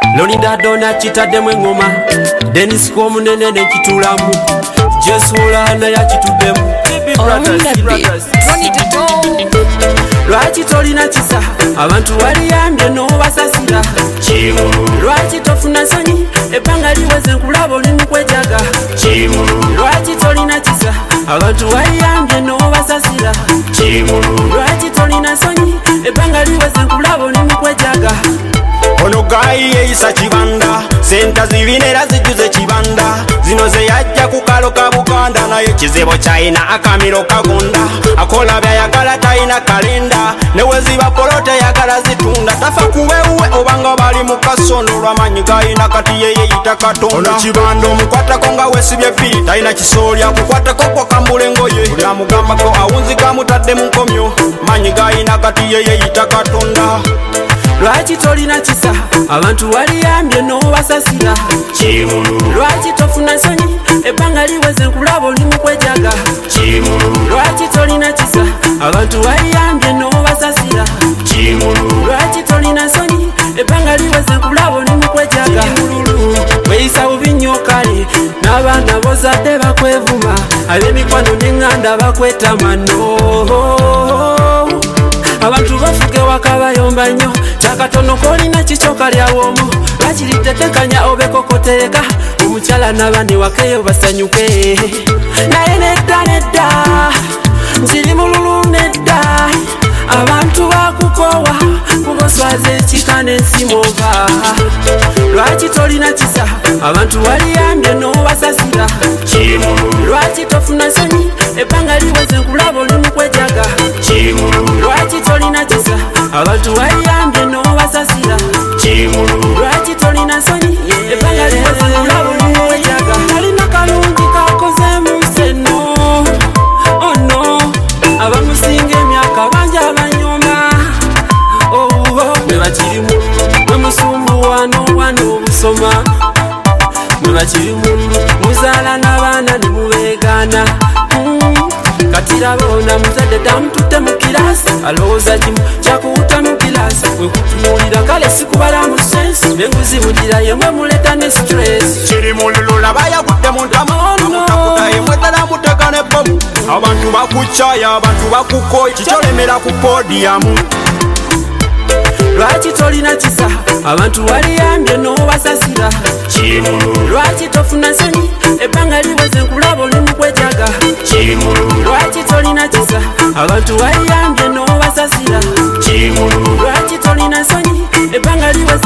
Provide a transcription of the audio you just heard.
Lonida Dona kitademu engoma Dennis Komunene nekitulamu Jesola na yakitudemu Lwaki tolina kisa abantu waliyambye n'obasasira Lwaki tofuna sonyi ebbanga liweze nkulaba oli mu kwejaga Lwaki tolina kisa abantu waliyambye n'obasasira Lwaki tolina sonyi ebbanga liweze nkulaba oli mu kwejaga Ono gayi yeisa kibanda senta zivinera zijuze kibanda zino ze yajja kukalo ka Buganda naye kizibo chaina akamiro kagunda akola byayagala taina kalenda neweziba polote yagala zitunda tafa kuwewe obanga bali mu kasono lwamanyi gayina kati yeye itakatonda ono kibanda omukwata konga wesibye pi taina kisolya kukwata kokwa kambule ngoye ya mugamba ko awunzika mutadde mu nkomyo manyi gayina kati yeye itakatonda Lwaki tolina kisa abantu waliyambye n'obasasira Lwaki tofuna sonyi ebbanga liweze nkulaba oli mu kwejaga Lwaki tolina kisa abantu waliyambye n'obasasira Lwaki tolina sonyi ebbanga liweze nkulaba oli mu kwejaga Weeyisa bubi nnyo kale n'abaana bozadde bakwevuma ab'emikwano n'eŋŋanda bakwetama abantu bafuge wakabayomba nnyo kyakatono kolina kikyoka lyawoomu lwakiritekekanya obekokotereka omukyala n'abaana wakeyo basanyuke naye nedda nkiri mululu nedda abantu bakukowa kuboswaza ekika n'ensimova lwaki tolina kisa abantu waliyambye n'obasasira lwaki tofuna sonyi ebbanga liweze nkulaba oli mu kwejaga Lwaki tolina kisa abantu waliyambye n'obasasira Lwaki tolina sonyi ebbanga liweze nkulaba oli mu kwejaga talina kalungi kakozeemu seno ono abamusinga emyaka bangi abanyoma mwe bakirimu mwe musumbuwa n'obwana obusoma mwe bakirimu muzaala n'abaana ne mubeegaana katirabona muzadde tamututte mu kirasi alowooza kimu kyakuwuta mu kirasi wekutunuulira kale sikubala mu sensi nenguzibugira yemwe muleta ne stress kiri mululula bayagudde mu ntamunamunakuta yemwe ddala muteka ne bomu abantu bakucaya abantu bakukoye kikyolemera ku podiyamu Lwaki tolina kisa abantu waliyambye n'obasasira Lwaki tofuna sonyi ebbanga liweze nkulaba oli mu kwejaga Lwaki tolina kisa abantu waliyambye n'obasasira Lwaki tolina sonyi ebbanga liweze